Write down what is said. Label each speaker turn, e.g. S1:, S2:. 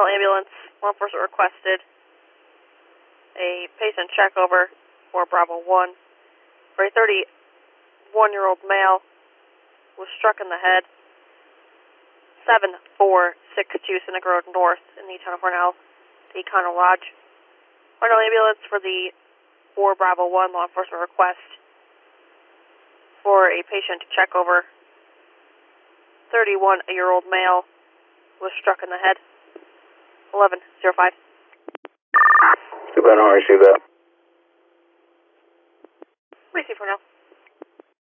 S1: ambulance. Law enforcement requested a patient check over for Bravo 1 for a 31-year-old male was struck in the head. 7462 Cynic Road North in the town of Hornell, the Econo Lodge. Hornell ambulance for the 4 Bravo 1 law enforcement request for a patient check over. 31-year-old male was struck in the head. 1105.
S2: Two Ben, I receive that.
S1: Receive Hornell.